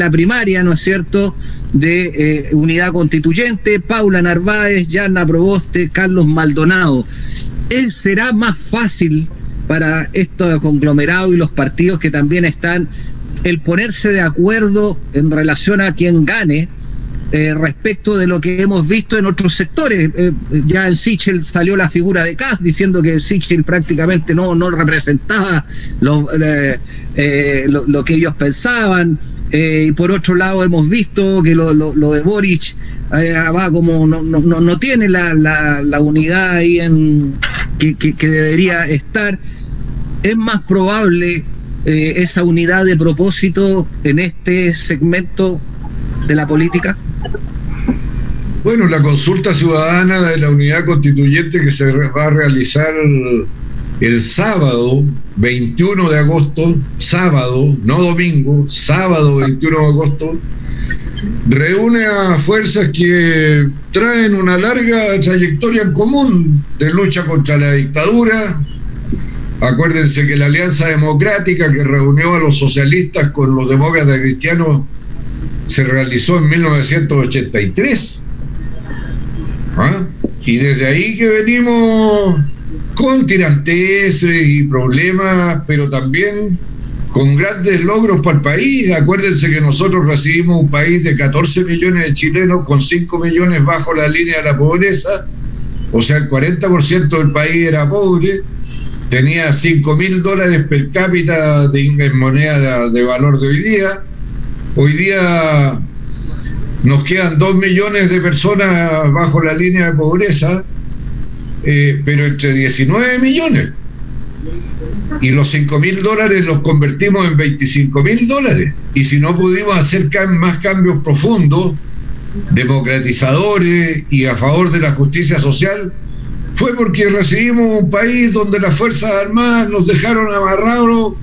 la primaria, ¿no es cierto?, de Unidad Constituyente, Paula Narváez, Yana Proboste, Carlos Maldonado. ¿Será más fácil para estos conglomerados y los partidos que también están el ponerse de acuerdo en relación a quién gane respecto de lo que hemos visto en otros sectores? Ya en Sichel salió la figura de Kast diciendo que Sichel prácticamente no representaba lo que ellos pensaban. Y por otro lado hemos visto que lo de Boric va como no tiene la unidad ahí que debería estar. ¿Es más probable esa unidad de propósito en este segmento de la política? Bueno, la consulta ciudadana de la Unidad Constituyente que se va a realizar el sábado 21 de agosto, sábado, no domingo, sábado 21 de agosto, reúne a fuerzas que traen una larga trayectoria en común de lucha contra la dictadura. Acuérdense que la Alianza Democrática, que reunió a los socialistas con los demócratas cristianos, se realizó en 1983. Y desde ahí que venimos con tiranteses y problemas, pero también con grandes logros para el país. Acuérdense que nosotros recibimos un país de 14 millones de chilenos con 5 millones bajo la línea de la pobreza, o sea, el 40% del país era pobre, tenía $5.000 per cápita en moneda de valor de hoy día. Hoy día nos quedan 2 millones de personas bajo la línea de pobreza, pero entre 19 millones. Y los $5.000 los convertimos en $25.000. Y si no pudimos hacer más cambios profundos, democratizadores y a favor de la justicia social, fue porque recibimos un país donde las Fuerzas Armadas nos dejaron amarrados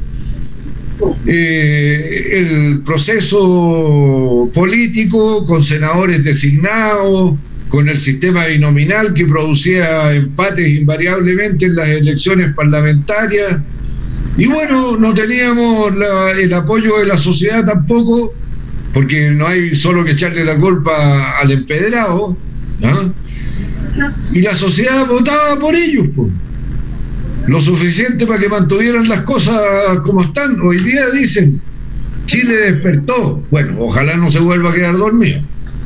el proceso político, con senadores designados, con el sistema binominal que producía empates invariablemente en las elecciones parlamentarias. Y bueno, no teníamos el apoyo de la sociedad tampoco, porque no hay solo que echarle la culpa al empedrado, ¿no? Y la sociedad votaba por ellos, pues. Lo suficiente para que mantuvieran las cosas como están. Hoy día dicen, Chile despertó. Bueno, ojalá no se vuelva a quedar dormido.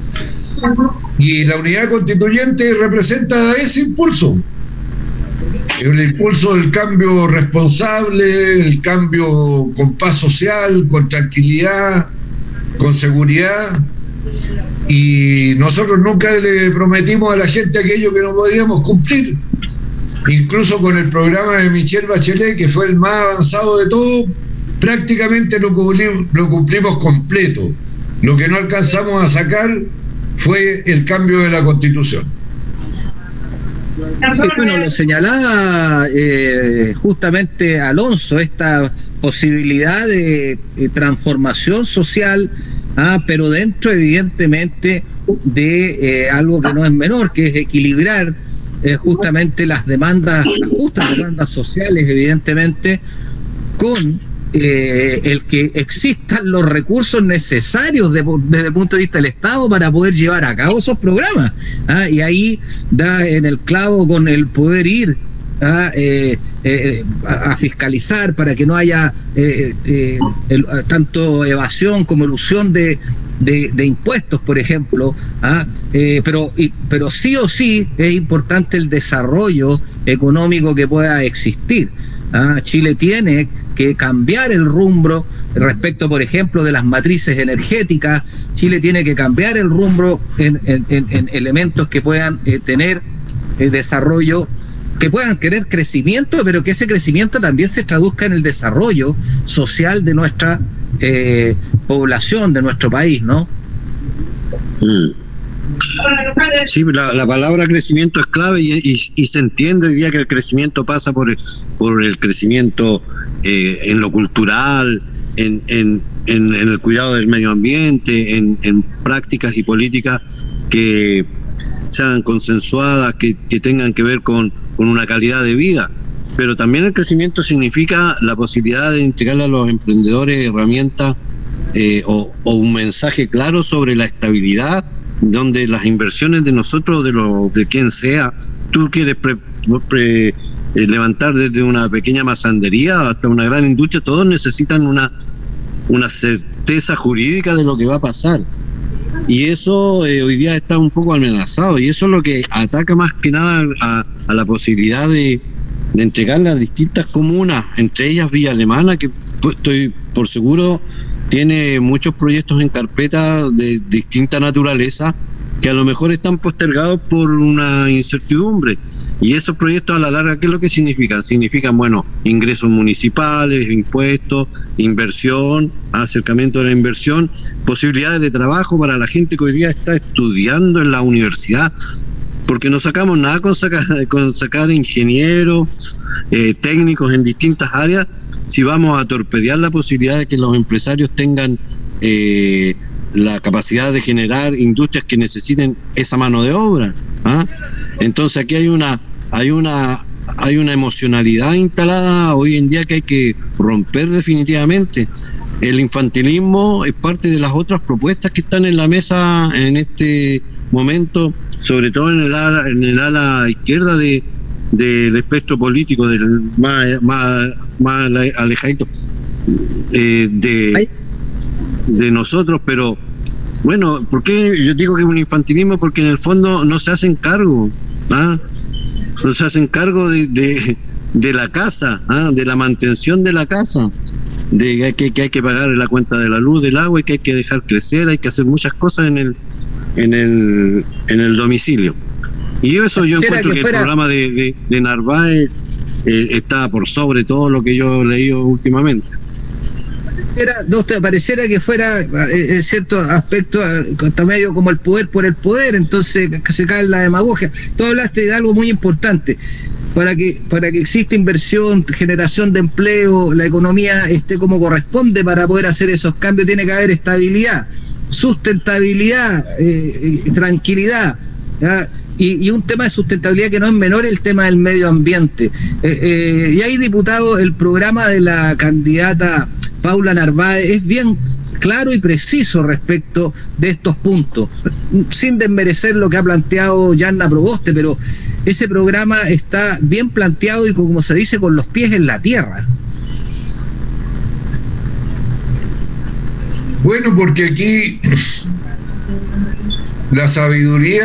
Y la Unidad Constituyente representa ese impulso. El impulso del cambio responsable, el cambio con paz social, con tranquilidad, con seguridad. Y nosotros nunca le prometimos a la gente aquello que no podíamos cumplir. Incluso con el programa de Michelle Bachelet, que fue el más avanzado de todo, prácticamente lo cumplimos completo. Lo que no alcanzamos a sacar fue el cambio de la Constitución. Bueno, lo señalaba justamente Alonso, esta posibilidad de transformación social, pero dentro evidentemente de algo que no es menor, que es equilibrar justamente las justas demandas sociales, evidentemente, con el que existan los recursos necesarios desde el punto de vista del Estado para poder llevar a cabo esos programas. Y ahí da en el clavo con el poder ir a fiscalizar para que no haya tanto evasión como elusión de impuestos, por ejemplo, pero sí o sí es importante el desarrollo económico que pueda existir. Chile tiene que cambiar el rumbo respecto, por ejemplo, de las matrices energéticas. Chile tiene que cambiar el rumbo en elementos que puedan tener desarrollo, que puedan tener crecimiento, pero que ese crecimiento también se traduzca en el desarrollo social de nuestra población, de nuestro país, ¿no? Sí, la palabra crecimiento es clave y se entiende hoy día que el crecimiento pasa por el crecimiento en lo cultural, en el cuidado del medio ambiente, en prácticas y políticas que sean consensuadas, que tengan que ver con una calidad de vida. Pero también el crecimiento significa la posibilidad de entregarle a los emprendedores herramientas o un mensaje claro sobre la estabilidad, donde las inversiones de nosotros, de quien sea, tú quieres levantar desde una pequeña masandería hasta una gran industria, todos necesitan una certeza jurídica de lo que va a pasar. Y eso hoy día está un poco amenazado, y eso es lo que ataca más que nada a la posibilidad de entregarle a distintas comunas, entre ellas Villa Alemana, que estoy por seguro tiene muchos proyectos en carpeta de distinta naturaleza que a lo mejor están postergados por una incertidumbre. Y esos proyectos a la larga, ¿qué es lo que significan? Significan, bueno, ingresos municipales, impuestos, inversión, acercamiento a la inversión, posibilidades de trabajo para la gente que hoy día está estudiando en la universidad, porque no sacamos nada con sacar ingenieros, técnicos en distintas áreas, si vamos a torpedear la posibilidad de que los empresarios tengan la capacidad de generar industrias que necesiten esa mano de obra. Entonces aquí hay una emocionalidad instalada hoy en día que hay que romper definitivamente. El infantilismo es parte de las otras propuestas que están en la mesa en este momento, sobre todo en el ala izquierda del espectro político, del más alejadito de nosotros. Pero bueno, ¿por qué yo digo que es un infantilismo? Porque en el fondo no se hacen cargo, no se hacen cargo de la casa, de la mantención de la casa, de que hay que pagar la cuenta de la luz, del agua, y que hay que dejar crecer, hay que hacer muchas cosas en el domicilio. Y eso yo encuentro que el programa de Narváez está por sobre todo lo que yo he leído últimamente. Pareciera que fuera en cierto aspecto hasta medio como el poder por el poder, entonces se cae en la demagogia. Tú hablaste de algo muy importante: para que exista inversión, generación de empleo, la economía esté como corresponde para poder hacer esos cambios, tiene que haber estabilidad, sustentabilidad, tranquilidad, ¿ya? Y un tema de sustentabilidad que no es menor, el tema del medio ambiente. Y ahí, diputado, el programa de la candidata Paula Narváez es bien claro y preciso respecto de estos puntos, sin desmerecer lo que ha planteado Yanna Proboste, pero ese programa está bien planteado y, como se dice, con los pies en la tierra. Bueno, porque aquí la sabiduría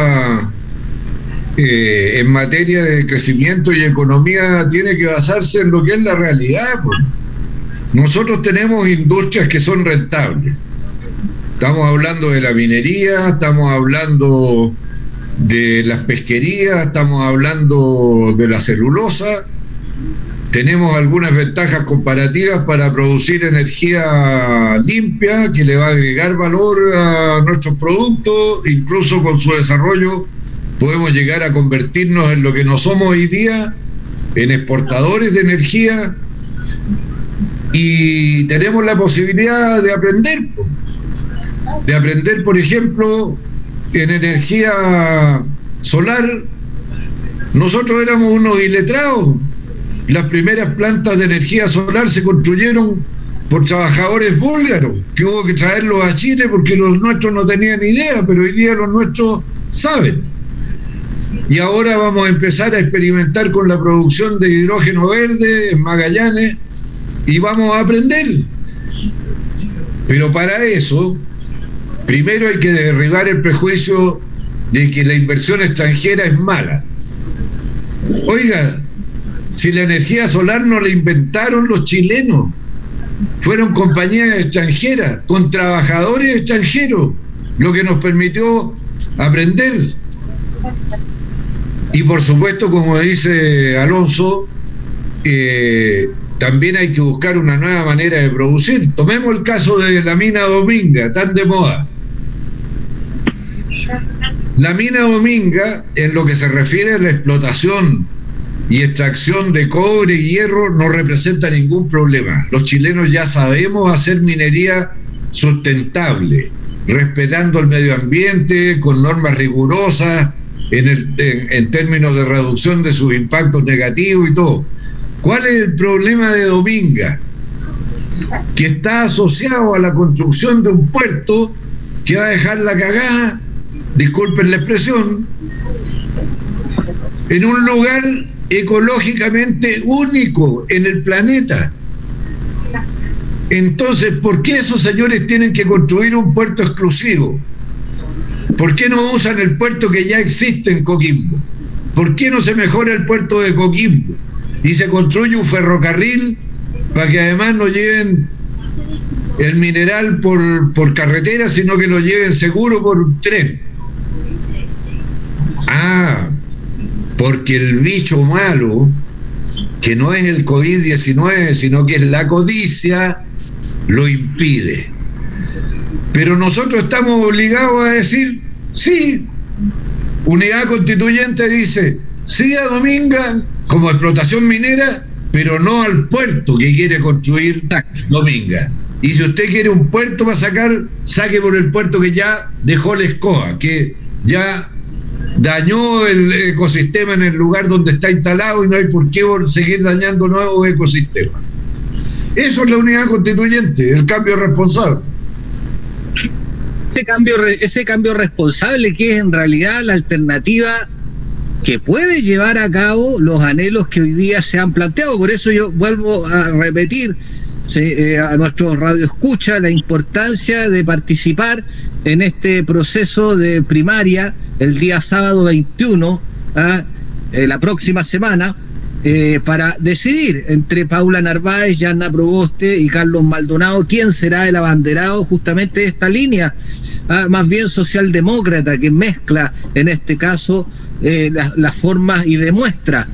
en materia de crecimiento y economía tiene que basarse en lo que es la realidad, pues. Nosotros tenemos industrias que son rentables. Estamos hablando de la minería, estamos hablando de las pesquerías, estamos hablando de la celulosa. Tenemos algunas ventajas comparativas para producir energía limpia que le va a agregar valor a nuestros productos. Incluso con su desarrollo podemos llegar a convertirnos en lo que no somos hoy día, en exportadores de energía. Y tenemos la posibilidad de aprender, por ejemplo, en energía solar. Nosotros éramos unos iletrados. Las primeras plantas de energía solar se construyeron por trabajadores búlgaros, que hubo que traerlos a Chile porque los nuestros no tenían idea, pero hoy día los nuestros saben. Y ahora vamos a empezar a experimentar con la producción de hidrógeno verde en Magallanes, y vamos a aprender. Pero para eso, primero hay que derribar el prejuicio de que la inversión extranjera es mala. Oiga, si la energía solar no la inventaron los chilenos, fueron compañías extranjeras, con trabajadores extranjeros, lo que nos permitió aprender. Y por supuesto, como dice Alonso, también hay que buscar una nueva manera de producir. Tomemos el caso de la mina Dominga, tan de moda. La mina Dominga, en lo que se refiere a la explotación y extracción de cobre y hierro, no representa ningún problema. Los chilenos ya sabemos hacer minería sustentable, respetando el medio ambiente, con normas rigurosas en términos de reducción de sus impactos negativos y todo. ¿Cuál es el problema de Dominga? que está asociado a la construcción de un puerto que va a dejar la cagada, disculpen la expresión, en un lugar ecológicamente único en el planeta. Entonces, ¿por qué esos señores tienen que construir un puerto exclusivo? ¿Por qué no usan el puerto que ya existe en Coquimbo? ¿Por qué no se mejora el puerto de Coquimbo y se construye un ferrocarril para que además no lleven el mineral por carretera, sino que lo lleven seguro por tren? Porque el bicho malo, que no es el COVID-19, sino que es la codicia, lo impide. Pero nosotros estamos obligados a decir, sí, Unidad Constituyente dice, sí a Dominga como explotación minera, pero no al puerto que quiere construir Dominga. Y si usted quiere un puerto para sacar, saque por el puerto que ya dejó la escoba, que ya dañó el ecosistema en el lugar donde está instalado y no hay por qué seguir dañando nuevos ecosistemas. Eso es la Unidad Constituyente, el cambio responsable. Ese cambio responsable, que es en realidad la alternativa que puede llevar a cabo los anhelos que hoy día se han planteado. Por eso yo vuelvo a repetir a nuestros radioescuchas la importancia de participar en este proceso de primaria el día sábado 21, la próxima semana, para decidir entre Paula Narváez, Yanna Proboste y Carlos Maldonado quién será el abanderado justamente de esta línea, más bien socialdemócrata, que mezcla en este caso las formas y demostradas,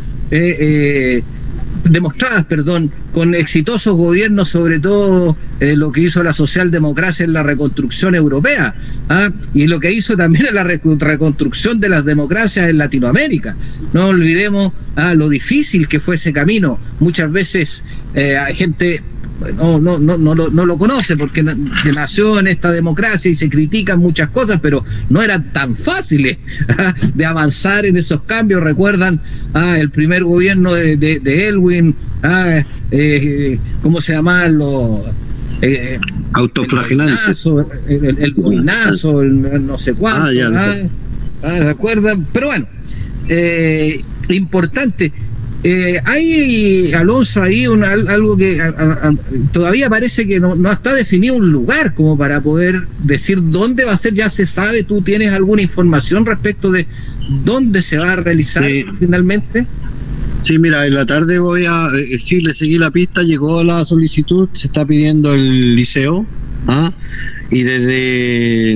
con exitosos gobiernos, sobre todo lo que hizo la socialdemocracia en la reconstrucción europea, y lo que hizo también en la reconstrucción de las democracias en Latinoamérica. No olvidemos lo difícil que fue ese camino. Muchas veces hay gente no lo conoce porque nació en esta democracia y se critican muchas cosas, pero no eran tan fáciles de avanzar en esos cambios. Recuerdan el primer gobierno de Elwin, ¿cómo se llamaban los autoflagelantes? El boinazo, el no sé cuánto. ¿Se acuerdan? Pero bueno, importante. Hay, Alonso, ahí algo que todavía parece que no está definido un lugar como para poder decir dónde va a ser. Ya se sabe, ¿tú tienes alguna información respecto de dónde se va a realizar finalmente? Sí, mira, en la tarde le seguí la pista, llegó la solicitud, se está pidiendo el liceo, y desde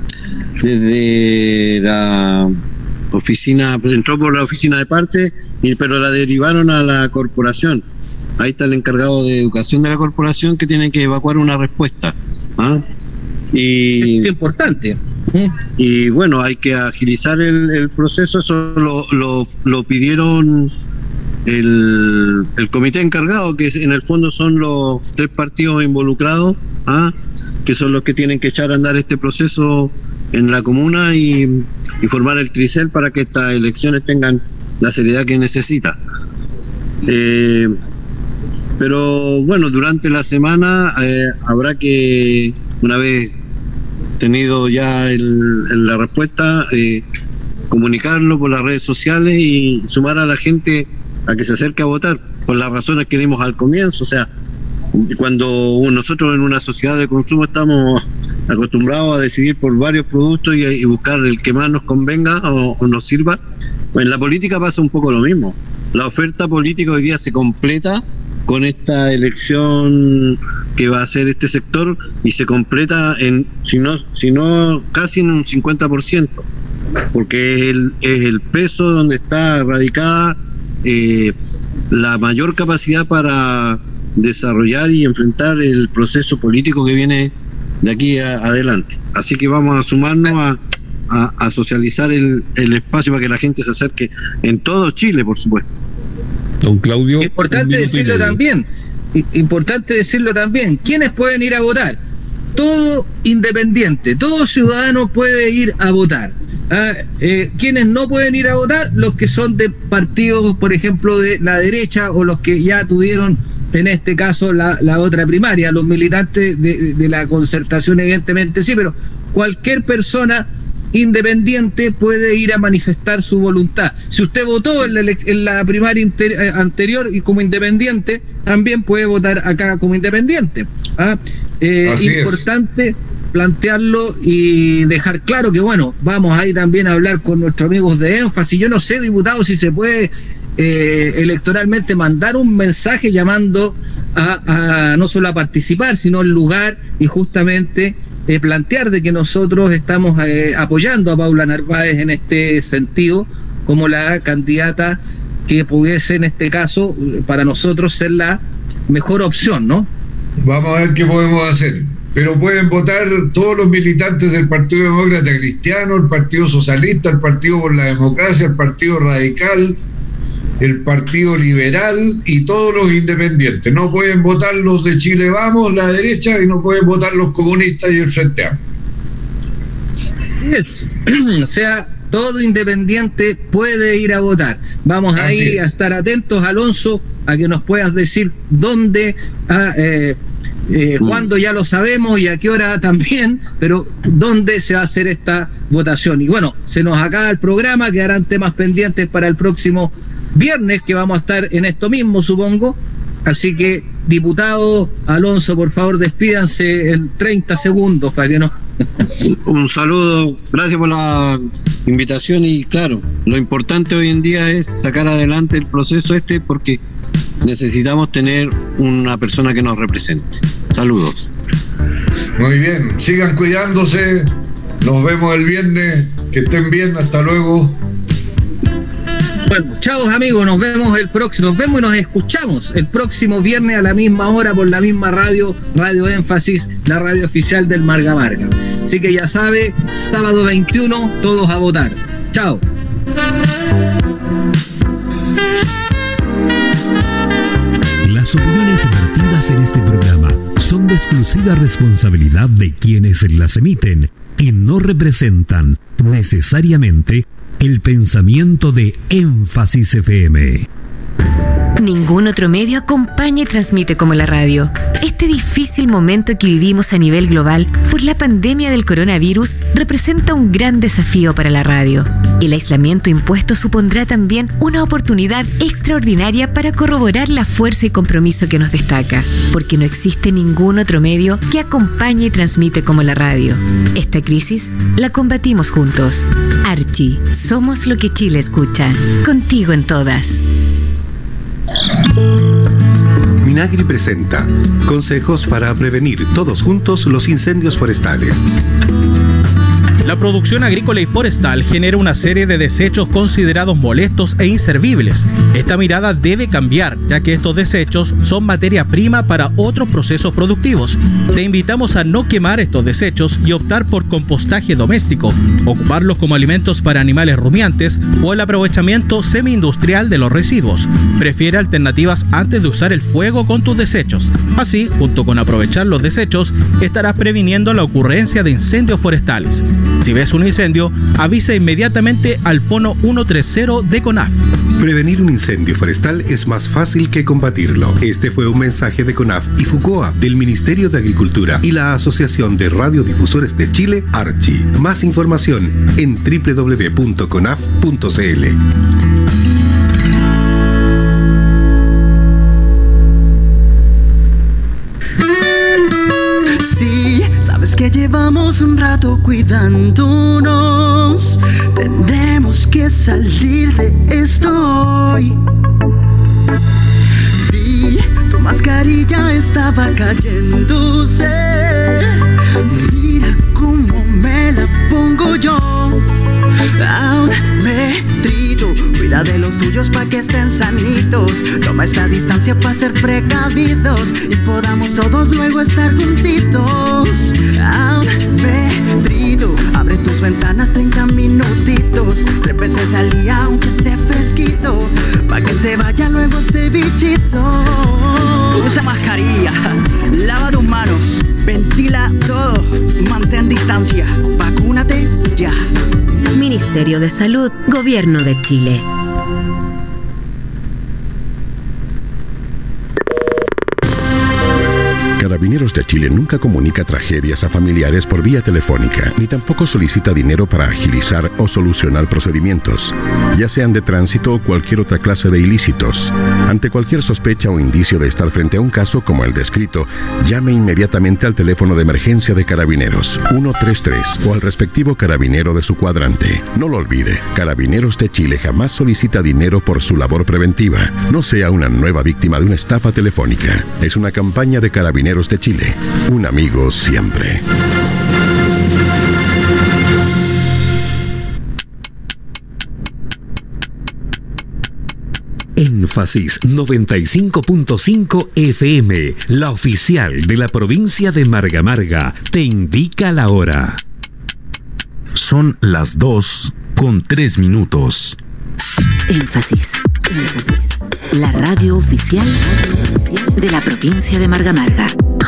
la oficina, entró por la oficina de parte, pero la derivaron a la corporación. Ahí está el encargado de educación de la corporación, que tiene que evacuar una respuesta. Es importante. Y bueno, hay que agilizar el proceso. Eso lo pidieron el comité encargado, que en el fondo son los 3 partidos involucrados, que son los que tienen que echar a andar este proceso en la comuna y formar el tricel para que estas elecciones tengan la seriedad que necesita. Pero bueno, durante la semana habrá que, una vez tenido ya la respuesta, comunicarlo por las redes sociales y sumar a la gente a que se acerque a votar, por las razones que dimos al comienzo. O sea, cuando nosotros en una sociedad de consumo estamos acostumbrados a decidir por varios productos y buscar el que más nos convenga o nos sirva, pues en la política pasa un poco lo mismo. La oferta política hoy día se completa con esta elección que va a hacer este sector, y se completa si no casi en un 50%, porque es el peso donde está radicada la mayor capacidad para desarrollar y enfrentar el proceso político que viene de aquí adelante. Así que vamos a sumarnos a socializar el espacio para que la gente se acerque en todo Chile, por supuesto. Don Claudio, importante decirlo también, ¿quiénes pueden ir a votar? Todo independiente, todo ciudadano puede ir a votar. ¿Quiénes no pueden ir a votar? Los que son de partidos, por ejemplo, de la derecha, o los que ya tuvieron en este caso la otra primaria. Los militantes de la Concertación evidentemente sí, pero cualquier persona independiente puede ir a manifestar su voluntad. Si usted votó en la primaria anterior y como independiente, también puede votar acá como independiente. Importante plantearlo y dejar claro que, bueno, vamos ahí también a hablar con nuestros amigos de Énfasis. Yo no sé, diputado, si se puede electoralmente mandar un mensaje llamando a no solo a participar, sino al lugar y justamente plantear de que nosotros estamos apoyando a Paula Narváez en este sentido como la candidata que pudiese en este caso para nosotros ser la mejor opción, ¿no? Vamos a ver qué podemos hacer. Pero pueden votar todos los militantes del Partido Demócrata Cristiano, el Partido Socialista, el Partido por la Democracia, el Partido Radical, el Partido Liberal y todos los independientes. No pueden votar los de Chile Vamos, la derecha, y no pueden votar los comunistas y el Frente Amplio. O sea, todo independiente puede ir a votar. Vamos ahí a estar atentos, Alonso, a que nos puedas decir dónde, cuándo ya lo sabemos y a qué hora también, pero dónde se va a hacer esta votación. Y bueno, se nos acaba el programa, quedarán temas pendientes para el próximo viernes, que vamos a estar en esto mismo, supongo. Así que, diputado Alonso, por favor, despídanse en 30 segundos para que no... Un saludo, gracias por la invitación y claro, lo importante hoy en día es sacar adelante el proceso porque necesitamos tener una persona que nos represente. Saludos. Muy bien, sigan cuidándose, nos vemos el viernes, que estén bien, hasta luego. Bueno, chao amigos, nos vemos y nos escuchamos el próximo viernes a la misma hora por la misma Radio Énfasis, la radio oficial del Marga Marga. Así que ya sabe, sábado 21, todos a votar. Chao. Las opiniones vertidas en este programa son de exclusiva responsabilidad de quienes las emiten y no representan necesariamente el pensamiento de Énfasis FM. Ningún otro medio acompaña y transmite como la radio. Este difícil momento que vivimos a nivel global por la pandemia del coronavirus representa un gran desafío para la radio. El aislamiento impuesto supondrá también una oportunidad extraordinaria para corroborar la fuerza y compromiso que nos destaca, porque no existe ningún otro medio que acompañe y transmite como la radio. Esta crisis la combatimos juntos. Archi, somos lo que Chile escucha. Contigo en todas. Minagri presenta consejos para prevenir todos juntos los incendios forestales. La producción agrícola y forestal genera una serie de desechos considerados molestos e inservibles. Esta mirada debe cambiar, ya que estos desechos son materia prima para otros procesos productivos. Te invitamos a no quemar estos desechos y optar por compostaje doméstico, ocuparlos como alimentos para animales rumiantes o el aprovechamiento semi-industrial de los residuos. Prefiere alternativas antes de usar el fuego con tus desechos. Así, junto con aprovechar los desechos, estarás previniendo la ocurrencia de incendios forestales. Si ves un incendio, avisa inmediatamente al Fono 130 de CONAF. Prevenir un incendio forestal es más fácil que combatirlo. Este fue un mensaje de CONAF y FUCOA, del Ministerio de Agricultura y la Asociación de Radiodifusores de Chile, Archi. Más información en www.conaf.cl. Sabes que llevamos un rato cuidándonos. Tenemos que salir de esto hoy. Vi, tu mascarilla estaba cayéndose. Mira cómo me la pongo yo. A un metrito, cuida de los tuyos pa' que estén sanitos. Toma esa distancia pa' ser precavidos y podamos todos luego estar juntitos. A un metrito, abre tus ventanas 30 minutitos. 3 veces al día aunque esté fresquito, pa' que se vaya luego este bichito. Usa mascarilla, lava tus manos, ventila todo, mantén distancia, vacúnate ya. Ministerio de Salud, Gobierno de Chile. Carabineros de Chile nunca comunica tragedias a familiares por vía telefónica, ni tampoco solicita dinero para agilizar o solucionar procedimientos, ya sean de tránsito o cualquier otra clase de ilícitos. Ante cualquier sospecha o indicio de estar frente a un caso como el descrito, llame inmediatamente al teléfono de emergencia de Carabineros 133 o al respectivo carabinero de su cuadrante. No lo olvide, Carabineros de Chile jamás solicita dinero por su labor preventiva. No sea una nueva víctima de una estafa telefónica. Es una campaña de Carabineros de Chile. Un amigo siempre. Énfasis 95.5 FM, la oficial de la provincia de Marga Marga, te indica la hora. Son las 2:03. Énfasis. La radio oficial de la provincia de Marga Marga.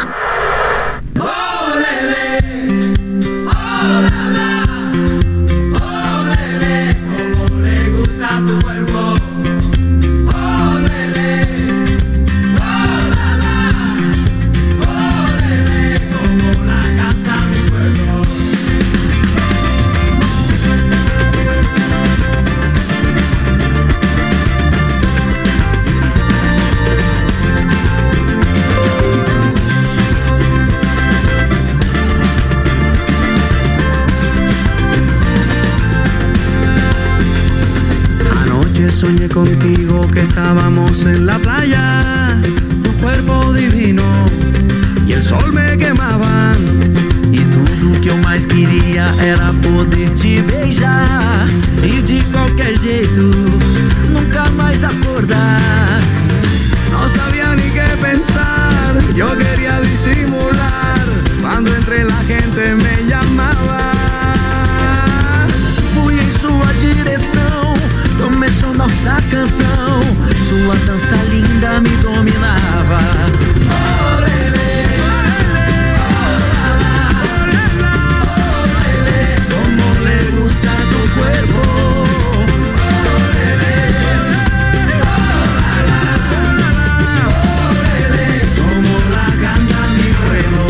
Soñé contigo que estábamos en la playa, tu cuerpo divino e o sol me quemaban. E tudo que eu mais queria era poder te beijar e de qualquer jeito nunca mais acordar. No sabía ni qué pensar, yo quería disimular cuando entre la gente me llamaba. Fui em sua direção, começou nossa canção, sua dança linda me dominava. Oh, lele, oh, lala, oh, lele, como le gusta tu cuerpo. Oh, lele, oh, lala, oh, lele, como la canta mi pueblo.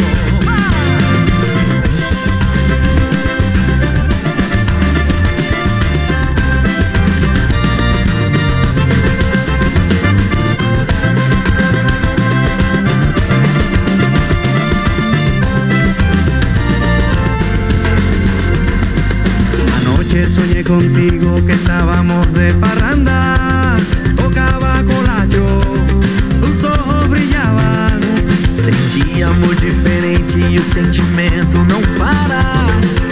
Soñé contigo que estábamos de parranda, tocaba colayo, tus ojos brillaban. Senti amor diferente e o sentimento não para.